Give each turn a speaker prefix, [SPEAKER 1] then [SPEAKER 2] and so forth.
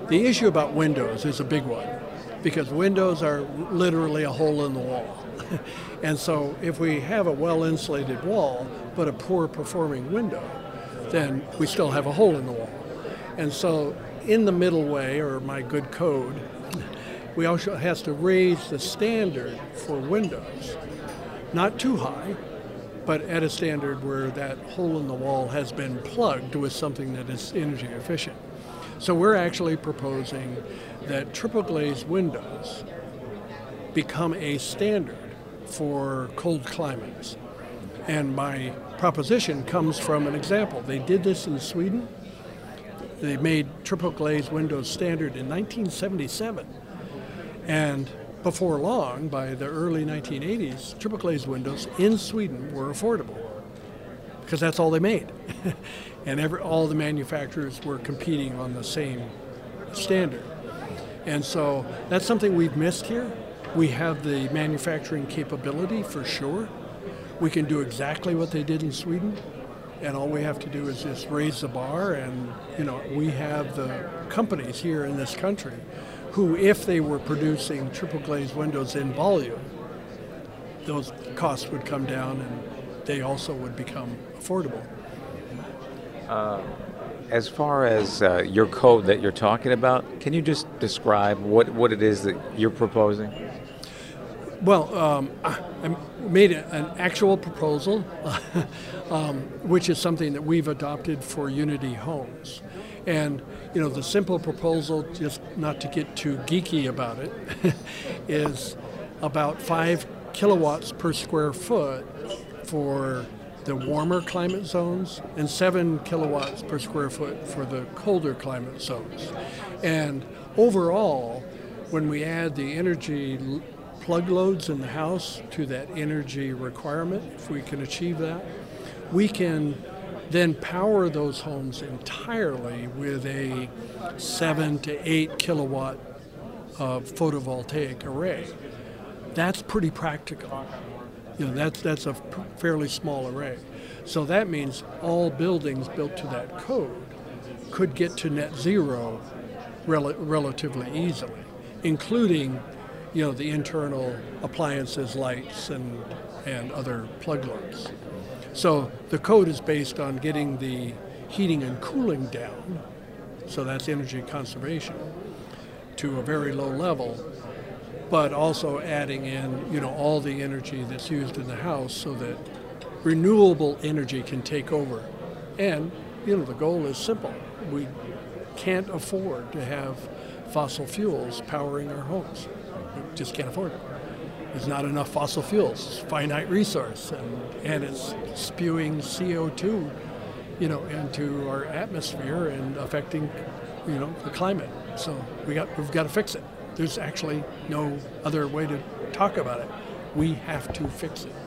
[SPEAKER 1] The issue about windows is a big one because windows are literally a hole in the wall. And so if we have a well-insulated wall but a poor performing window, then we still have a hole in the wall. And so in the middle way, or my good code, we also has to raise the standard for windows. Not too high, but at a standard where that hole in the wall has been plugged with something that is energy efficient. So we're actually proposing that triple glazed windows become a standard for cold climates. And my proposition comes from an example. They did this in Sweden. They made triple glazed windows standard in 1977. And before long, by the early 1980s, triple glazed windows in Sweden were affordable because that's all they made. And all the manufacturers were competing on the same standard. And so that's something we've missed here. We have the manufacturing capability for sure. We can do exactly what they did in Sweden, and all we have to do is just raise the bar. And we have the companies here in this country who, if they were producing triple glazed windows in volume, those costs would come down and they also would become affordable.
[SPEAKER 2] As far as your code that you're talking about, can you just describe what it is that you're proposing?
[SPEAKER 1] Well, I made an actual proposal, which is something that we've adopted for Unity Homes. And, the simple proposal, just not to get too geeky about it, is about 5 kilowatts per square foot for the warmer climate zones and 7 kilowatts per square foot for the colder climate zones. And overall, when we add the energy plug loads in the house to that energy requirement, if we can achieve that, we can then power those homes entirely with a 7 to 8 kilowatt photovoltaic array. That's pretty practical. That's a fairly small array. So that means all buildings built to that code could get to net zero relatively easily, including the internal appliances, lights, and other plug loads. So the code is based on getting the heating and cooling down, so that's energy conservation, to a very low level, but also adding in all the energy that's used in the house so that renewable energy can take over. And the goal is simple. We can't afford to have fossil fuels powering our homes. We just can't afford it. There's not enough fossil fuels. It's a finite resource, and it's spewing CO2, into our atmosphere and affecting, the climate. So we've got to fix it. There's actually no other way to talk about it. We have to fix it.